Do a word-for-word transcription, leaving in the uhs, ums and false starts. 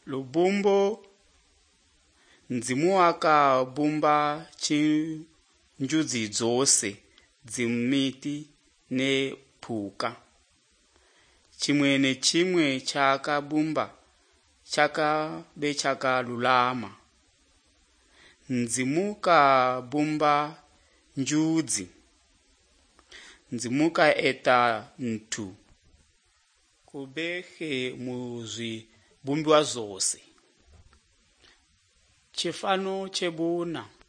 lubumbo Nzimu akabumba chinjudzi dzose dzimiti ne phuka. Chimwene chimwe chakabumba chakabe chakalulama. Nzimu kabumba njudzi. Nzimu kaeta ntu kubehe muzibumbiwa zose. Chifano chebuna